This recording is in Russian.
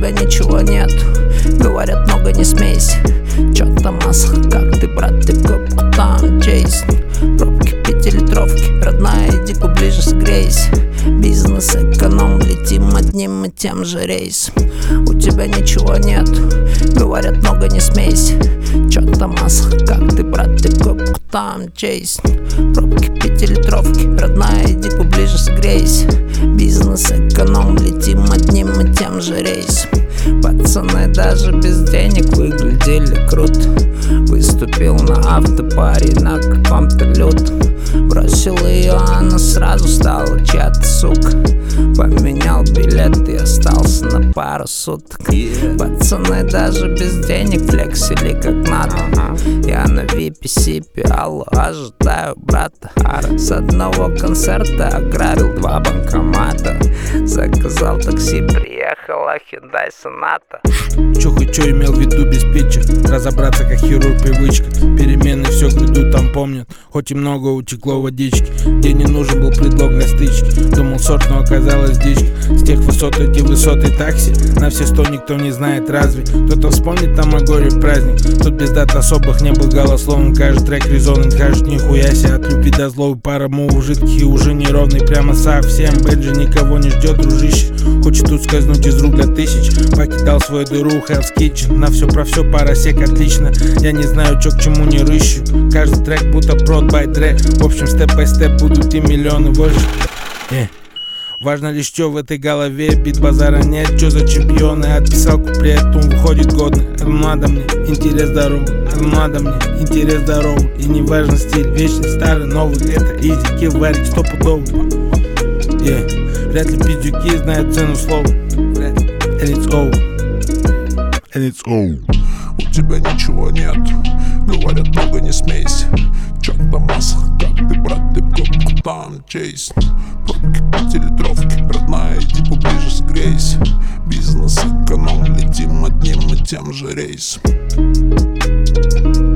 тебя ничего нет. Говорят, много не смейся. Чё там масса, как ты, брат, ты в копку там, чейс. Пробки пятилитровки, родная, иди поближе согрейся. Бизнес, эконом, летим одним и тем же рейсом. У тебя ничего нет. Говорят, много не смейся. Чё там масса, как ты, брат, ты в копку там, чейс. Пробки пятилитровки, родная, иди поближе согрейся. Бизнес, эконом, летим одним и тем же рейсом. Пацаны даже без денег выглядели круто. Выступил на автопаре на каком-то лютом. Бросил ее, она сразу стала чья-то сука. Поменял билет и остался на пару суток. Пацаны даже без денег флексили как надо. Я на випе-сипе, алло, ожидаю брата. С одного концерта ограбил 2 банкомата. Заказал такси, приехала Hyundai Sonata. Чё имел в виду без питча? Разобраться как хирург привычка. Перемены все гряду там помнят. Хоть и много утекло водички. Где не нужен был предлог для стычки. Думал сорт, но оказалось дичь. С тех высот эти высоты такси. На все 100 никто не знает разве. Кто-то вспомнит там о горе праздник. Тут без дат особых не был голословным. Каждый трек резонный, каждый нихуя себе. От любви до злобы пара мув жидких и уже неровный. Прямо совсем Бэджи никого не ждет, дружище. Хочет тут скользнуть из рук до тысяч. Покидал свою дыру Hell's Kitchen. На все про все пара сек отлично. Я не знаю, чё к чему не рыщу. Каждый трек будто прод by Dre. В общем, степ-бай-степ будут и миллионы больше. Важно лишь чё в этой голове. Бит базара нет, чё за чемпионы. Отписал куплет, ум выходит годный. Это надо мне, интерес здоровый. Это надо мне, интерес здоровый. И не важно стиль, вечный, старый, новый. Это изи, килл, варик, стопудовый. Вряд ли пиздюки знают цену слова. And it's all. And it's all. У тебя ничего нет. Говорят, много не смейся. Чё там масса, как ты, брат, ты в копку там, чейс. Пробки пятилитровки, родная, иди поближе согрейся. Бизнес, эконом, летим одним и тем же рейсом.